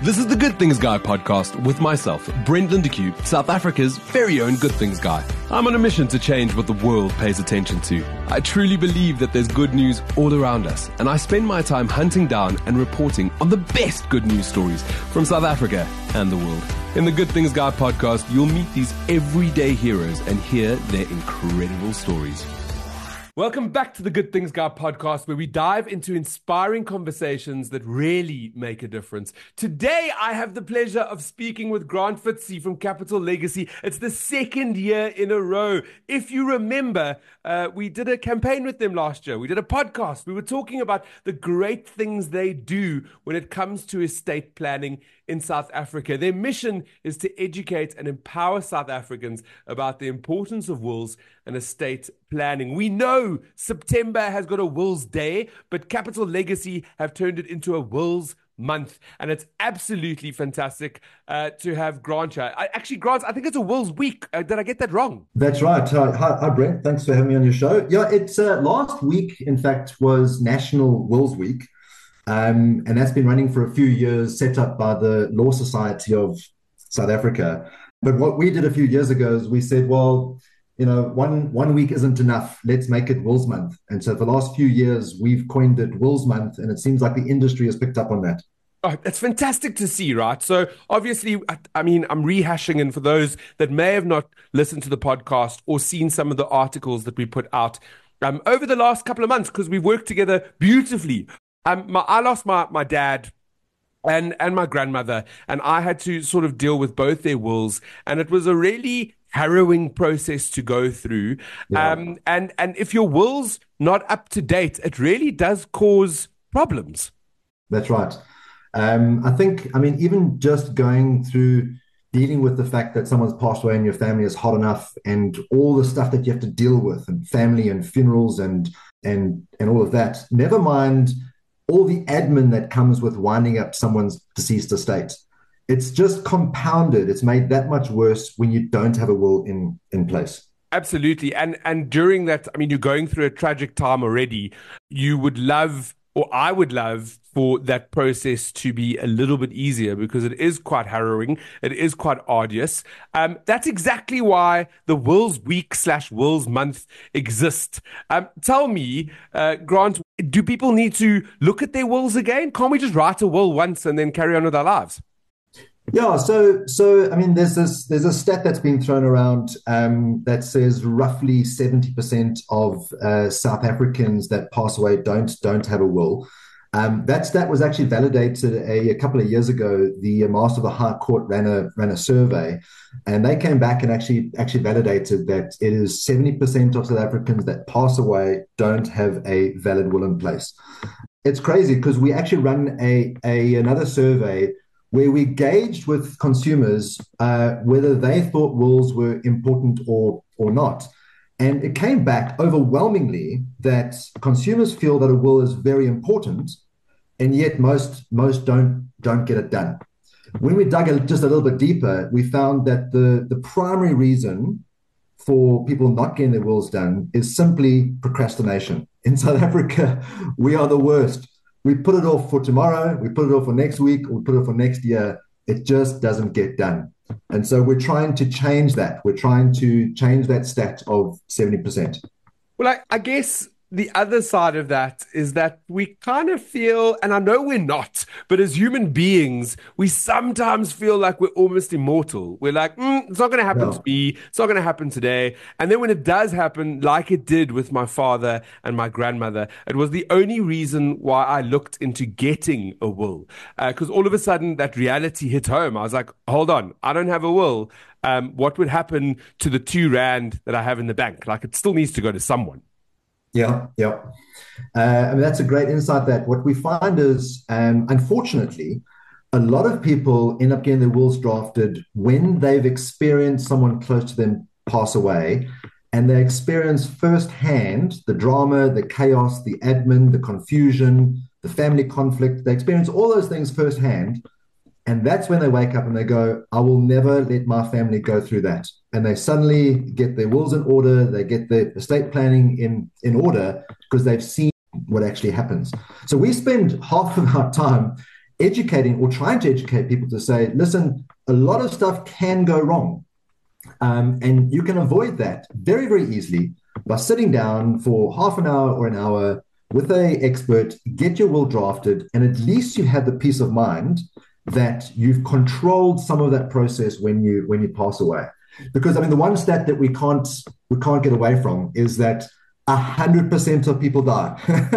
This is the Good Things Guy podcast with myself, Brent Lindeque, South Africa's very own Good Things Guy. I'm on a mission to change what the world pays attention to. I truly believe that there's good news all around us, and I spend my time hunting down and reporting on the best good news stories from South Africa and the world. In the Good Things Guy podcast, you'll meet these everyday heroes and hear their incredible stories. Welcome back to the Good Things Guy podcast, where we dive into inspiring conversations that really make a difference. Today, I have the pleasure of speaking with Grant Fitzy from Capital Legacy. It's the second year in a row. If you remember, we did a campaign with them last year. We did a podcast. We were talking about the great things they do when it comes to estate planning in South Africa. Their mission is to educate and empower South Africans about the importance of wills and estate planning. We know September has got a Wills Day, but Capital Legacy have turned it into a Wills Month, and it's absolutely fantastic to have Grant here. Grant, I think it's a Wills Week. Did I get that wrong? That's right. Hi, Brent. Thanks for having me on your show. Yeah, it's last week, in fact, was National Wills Week. And that's been running for a few years, set up by the Law Society of South Africa. But what we did a few years ago is we said, well, you know, one week isn't enough. Let's make it Wills Month. And so for the last few years, we've coined it Wills Month, and it seems like the industry has picked up on that. Oh, it's fantastic to see, right? So obviously, I mean, I'm rehashing, and for those that may have not listened to the podcast or seen some of the articles that we put out over the last couple of months, because we've worked together beautifully. I lost my dad and my grandmother, and I had to sort of deal with both their wills, and it was a really harrowing process to go through. Yeah. And if your will's not up to date, it really does cause problems. That's right. I think, even just going through dealing with the fact that someone's passed away in your family is hard enough, and all the stuff that you have to deal with, and family and funerals and all of that, never mind all the admin that comes with winding up someone's deceased estate. It's just compounded. It's made that much worse when you don't have a will in place. Absolutely. And during that, you're going through a tragic time already. You would love, or I would love, for that process to be a little bit easier, because it is quite harrowing. It is quite arduous. That's exactly why the Wills Week / Wills Month exists. Tell me, Grant, do people need to look at their wills again? Can't we just write a will once and then carry on with our lives? Yeah, so there's a stat that's been thrown around that says roughly 70% of South Africans that pass away don't have a will. That stat was actually validated a couple of years ago. The Master of the High Court ran a survey, and they came back and actually validated that it is 70% of South Africans that pass away don't have a valid will in place. It's crazy, because we actually run another survey where we gauged with consumers whether they thought wills were important or not. And it came back overwhelmingly that consumers feel that a will is very important, and yet most don't get it done. When we dug just a little bit deeper, we found that the primary reason for people not getting their wills done is simply procrastination. In South Africa, we are the worst. We put it off for tomorrow, we put it off for next week, or we put it off for next year. It just doesn't get done. And so we're trying to change that. We're trying to change that stat of 70%. Well, I guess the other side of that is that we kind of feel, and I know we're not, but as human beings, we sometimes feel like we're almost immortal. We're like, it's not going to happen to me. It's not going to happen today. And then when it does happen, like it did with my father and my grandmother, it was the only reason why I looked into getting a will. Because all of a sudden that reality hit home. I was like, hold on, I don't have a will. What would happen to the R2 that I have in the bank? Like, it still needs to go to someone. Yeah. That's a great insight. That what we find is, unfortunately, a lot of people end up getting their wills drafted when they've experienced someone close to them pass away, and they experience firsthand the drama, the chaos, the admin, the confusion, the family conflict. They experience all those things firsthand. And that's when they wake up and they go, I will never let my family go through that. And they suddenly get their wills in order, they get their estate planning in order, because they've seen what actually happens. So we spend half of our time educating or trying to educate people to say, listen, a lot of stuff can go wrong. And you can avoid that very, very easily by sitting down for half an hour or an hour with an expert, get your will drafted, and at least you have the peace of mind that you've controlled some of that process when you pass away. Because I mean, the one stat that we can't get away from is that 100% of people die.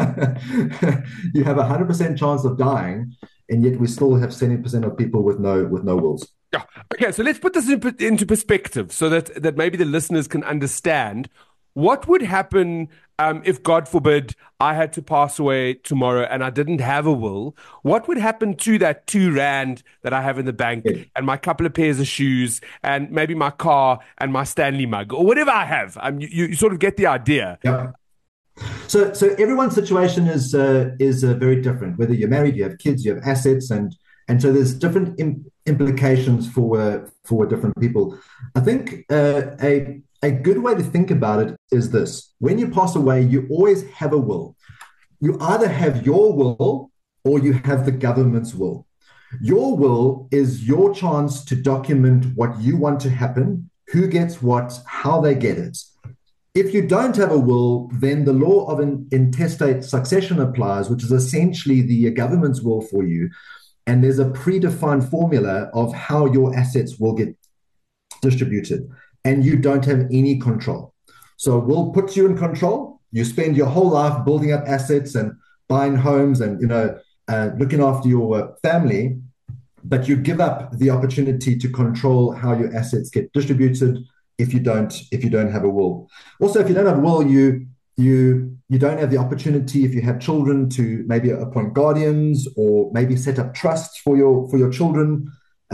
You have 100% chance of dying, and yet we still have 70% of people with no wills. Yeah. Okay, so let's put this into perspective so that maybe the listeners can understand what would happen if, God forbid, I had to pass away tomorrow and I didn't have a will. What would happen to that R2 that I have in the bank and my couple of pairs of shoes and maybe my car and my Stanley mug or whatever I have? You sort of get the idea. Yeah. So everyone's situation is very different. Whether you're married, you have kids, you have assets, and so there's different implications for different people. I think a good way to think about it is this: when you pass away, you always have a will. You either have your will or you have the government's will. Your will is your chance to document what you want to happen, who gets what, how they get it. If you don't have a will, then the law of an intestate succession applies, which is essentially the government's will for you. And there's a predefined formula of how your assets will get distributed. And you don't have any control. So will puts you in control. You spend your whole life building up assets and buying homes and looking after your family, but you give up the opportunity to control how your assets get distributed if you don't have a will. Also, if you don't have a will, you don't have the opportunity, if you have children, to maybe appoint guardians or maybe set up trusts for your children.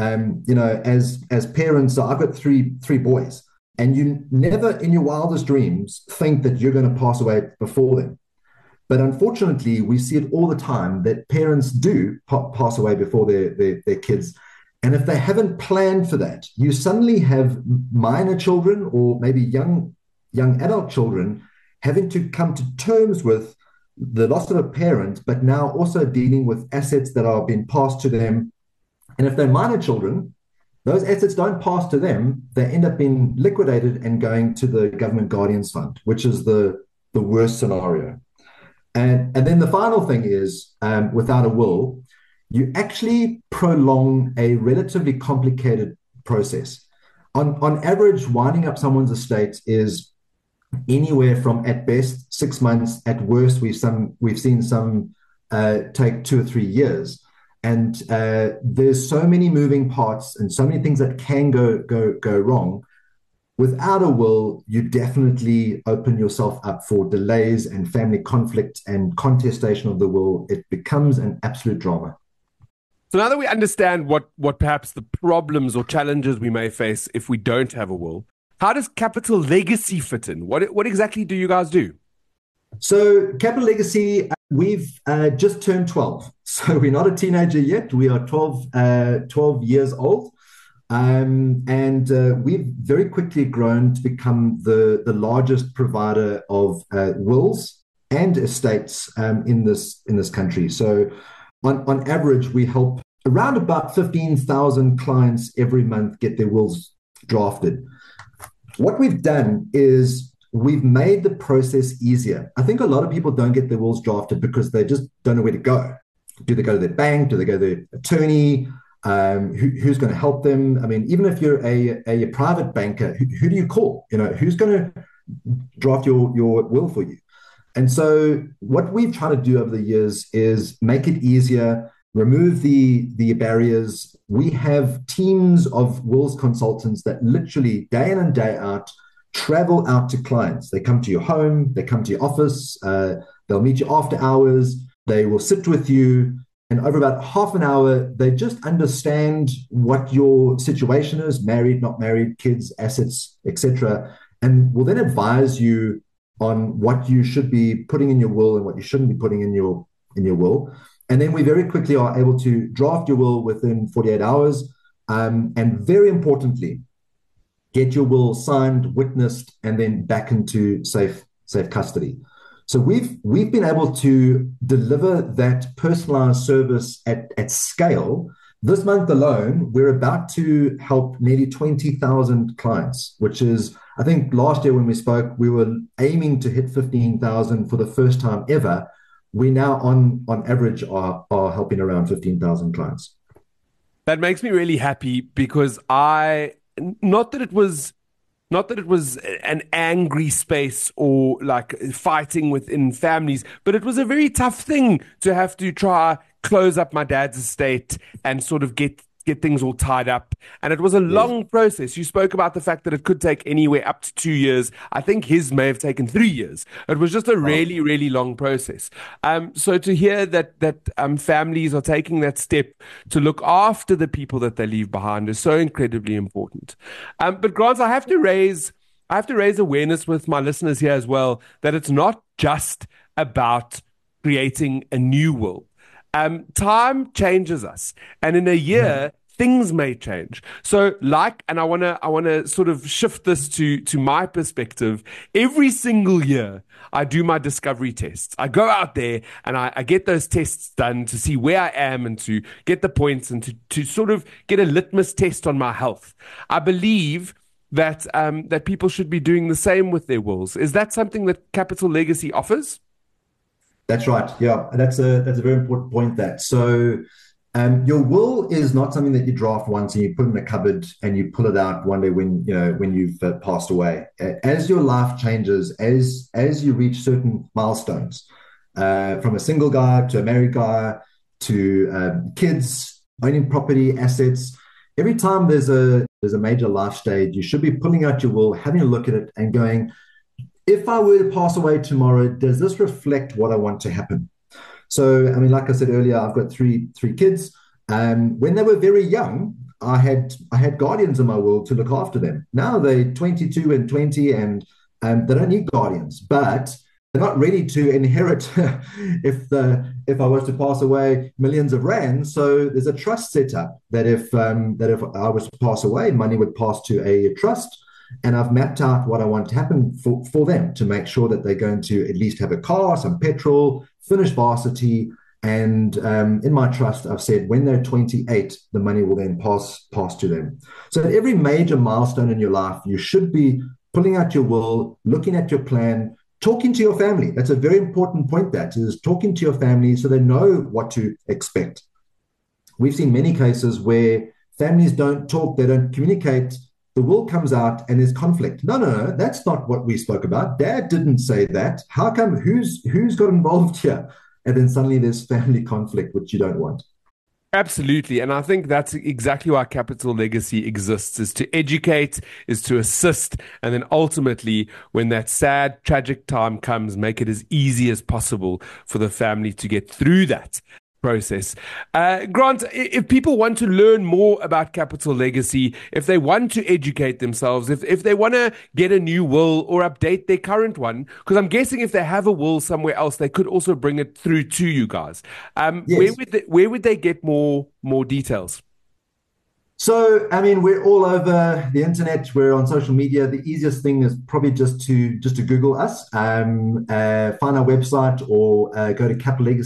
As parents, I've got three boys, and you never in your wildest dreams think that you're going to pass away before them. But unfortunately, we see it all the time that parents do pass away before their kids. And if they haven't planned for that, you suddenly have minor children or maybe young adult children having to come to terms with the loss of a parent, but now also dealing with assets that are being passed to them. And if they're minor children, those assets don't pass to them. They end up being liquidated and going to the government guardians fund, which is the worst scenario. And then the final thing is, without a will, you actually prolong a relatively complicated process. On average, winding up someone's estate is anywhere from, at best, 6 months. At worst, we've seen some take 2 or 3 years. And there's so many moving parts and so many things that can go wrong. Without a will, you definitely open yourself up for delays and family conflict and contestation of the will. It becomes an absolute drama. So now that we understand what perhaps the problems or challenges we may face if we don't have a will, how does Capital Legacy fit in? What exactly do you guys do? So Capital Legacy, we've just turned 12. So we're not a teenager yet. We are 12 years old. And we've very quickly grown to become the largest provider of wills and estates in this country. So on average, we help around about 15,000 clients every month get their wills drafted. What we've done is we've made the process easier. I think a lot of people don't get their wills drafted because they just don't know where to go. Do they go to their bank? Do they go to their attorney? Who's going to help them? I mean, even if you're a private banker, who do you call? Who's going to draft your will for you? And so what we've tried to do over the years is make it easier, remove the barriers. We have teams of wills consultants that literally day in and day out travel out to clients. They come to your home, they come to your office, they'll meet you after hours, they will sit with you. And over about half an hour, they just understand what your situation is, married, not married, kids, assets, etc., and will then advise you on what you should be putting in your will and what you shouldn't be putting in your will. And then we very quickly are able to draft your will within 48 hours. And very importantly, get your will signed, witnessed, and then back into safe custody. So we've been able to deliver that personalized service at scale. This month alone, we're about to help nearly 20,000 clients, which is, I think last year when we spoke, we were aiming to hit 15,000 for the first time ever. We now on average are helping around 15,000 clients. That makes me really happy because not that it was an angry space or like fighting within families, but it was a very tough thing to have to try close up my dad's estate and sort of get things all tied up. And it was a Yes. long process. You spoke about the fact that it could take anywhere up to 2 years. I think his may have taken 3 years. It was just a Wow. really, really long process. So to hear that families are taking that step to look after the people that they leave behind is so incredibly important. But Grant, I have to raise awareness with my listeners here as well that it's not just about creating a new will. Time changes us, and in a Mhm. year, things may change. So, and I wanna sort of shift this to my perspective. Every single year, I do my discovery tests. I go out there and I get those tests done to see where I am and to get the points and to sort of get a litmus test on my health. I believe that people should be doing the same with their wills. Is that something that Capital Legacy offers? That's right. Yeah, that's a very important point. Your will is not something that you draft once and you put in a cupboard and you pull it out one day when you've passed away. As your life changes, as you reach certain milestones, from a single guy to a married guy to kids, owning property, assets. Every time there's a major life stage, you should be pulling out your will, having a look at it, and going, if I were to pass away tomorrow, does this reflect what I want to happen? So, I mean, like I said earlier, I've got three kids. When they were very young, I had guardians in my will to look after them. Now they're 22 and 20, and they don't need guardians, but they're not ready to inherit if I was to pass away millions of rands. So there's a trust set up that if I was to pass away, money would pass to a trust. And I've mapped out what I want to happen for them to make sure that they're going to at least have a car, some petrol, finish varsity. And in my trust, I've said when they're 28, the money will then pass to them. So at every major milestone in your life, you should be pulling out your will, looking at your plan, talking to your family. That's a very important point, that is talking to your family so they know what to expect. We've seen many cases where families don't talk, they don't communicate. The will comes out and there's conflict. No, that's not what we spoke about. Dad didn't say that. How come? Who's got involved here? And then suddenly there's family conflict, which you don't want. Absolutely. And I think that's exactly why Capital Legacy exists, is to educate, is to assist, and then ultimately, when that sad, tragic time comes, make it as easy as possible for the family to get through that process. Grant, if people want to learn more about Capital Legacy, if they want to educate themselves, if they want to get a new will or update their current one, because I'm guessing if they have a will somewhere else, they could also bring it through to you guys. Where Yes. would they get more details? So, I mean, we're all over the internet. We're on social media. The easiest thing is probably just to Google us, find our website, or go to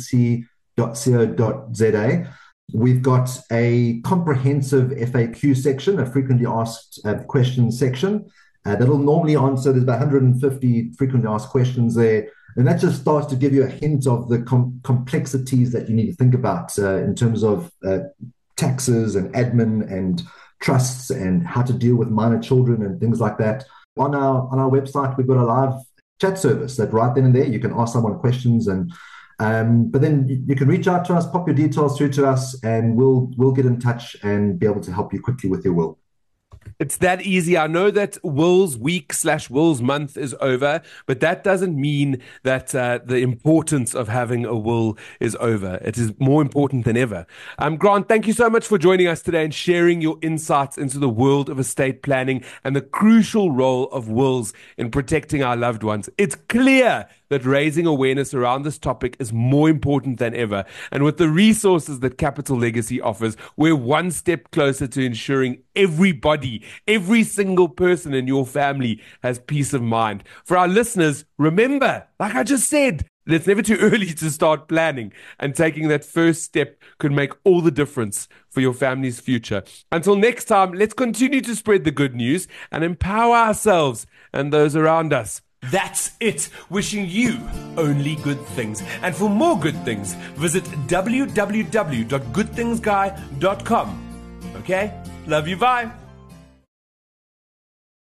capitallegacy.co.za. We've got a comprehensive FAQ section, a frequently asked questions section, that'll normally answer. There's about 150 frequently asked questions there. And that just starts to give you a hint of the complexities that you need to think about in terms of taxes and admin and trusts and how to deal with minor children and things like that. On our website, we've got a live chat service that right then and there you can ask someone questions, and but then you can reach out to us, pop your details through to us, and we'll get in touch and be able to help you quickly with your will. It's that easy. I know that Wills Week/Wills Month is over, but that doesn't mean that the importance of having a will is over. It is more important than ever. Grant, thank you so much for joining us today and sharing your insights into the world of estate planning and the crucial role of wills in protecting our loved ones. It's clear that raising awareness around this topic is more important than ever. And with the resources that Capital Legacy offers, we're one step closer to ensuring everybody, every single person in your family has peace of mind. For our listeners, remember, like I just said, it's never too early to start planning, and taking that first step could make all the difference for your family's future. Until next time, let's continue to spread the good news and empower ourselves and those around us. That's it. Wishing you only good things. And for more good things, visit www.goodthingsguy.com. Okay? Love you. Bye.